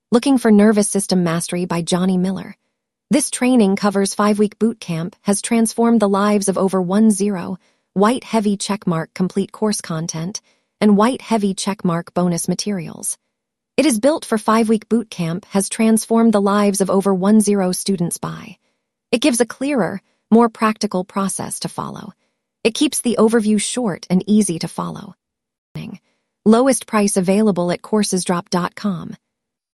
Looking for Nervous System Mastery by Johnny Miller. This training covers 5-week boot camp, has transformed the lives of over 10 white heavy checkmark complete course content and white heavy checkmark bonus materials. It is built for 5-week boot camp, has transformed the lives of over 10 students by. It gives a clearer, more practical process to follow. It keeps the overview short and easy to follow. Lowest price available at coursesdrop.com.